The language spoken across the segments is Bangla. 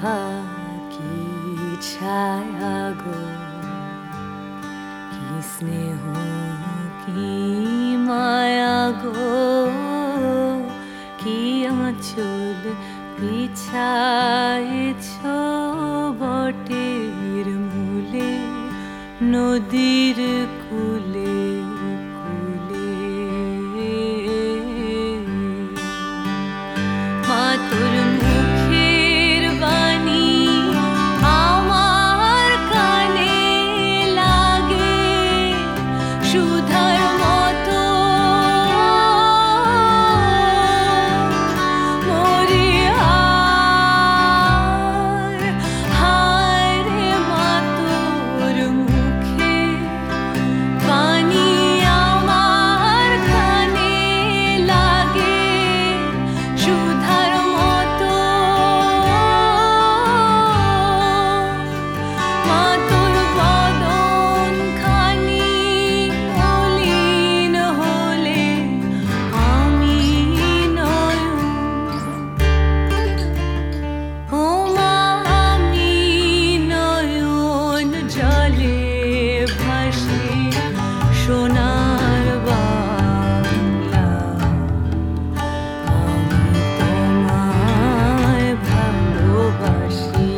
কি ছায়া গো, কি স্নেহ কি মায়া গো, কি আঁচল বিছায়েছ বটের মূলে, নদীর কূলে কূলে। মা তোর মুখের বাণী আমার কানে লাগে সুধার মতো, মরি হায় রে মা তোর মুখের বাণী আমার কানে লাগে সুধার মতো, মা তোর বদন খানি মলিন হলে আমি নয়ন, ও মা আমি নয়ন জলে ভাসি সোনার বাংলা, আমি তোমায় ভালোবাসি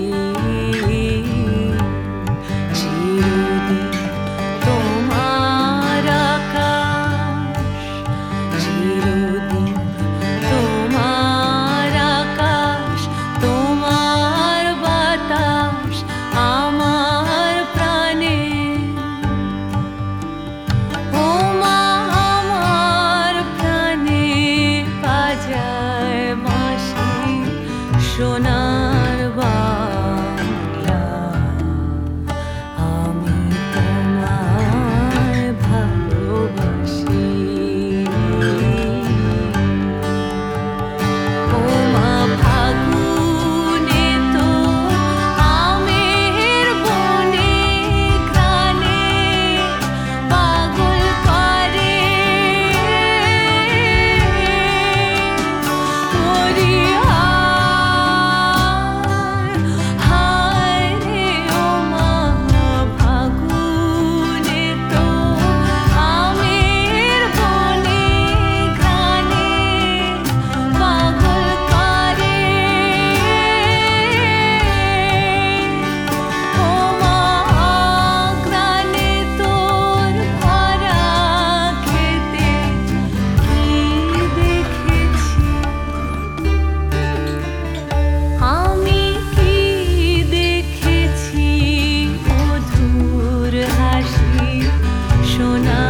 চিরদিন। তোমার আকাশ চিরদিন, তোমার আকাশ তোমার বাতাস আমার প্রাণে, ও মা আমার প্রাণে বাজায় বাঁশি সোনার বাংলা, আমি তোমায় ভালোবাসি। ও মা ফাগুনে তো আমের বনে ঘ্রাণে পাগল করে, মরি হায় রে ও মা ফাগুনে তো আমের বনে ঘ্রাণে পাগল করে, ও মা ঘ্রাণে তোর ভরা খেতে কি দেখেছি আমি, কি দেখেছি মধুর হাসি সোনা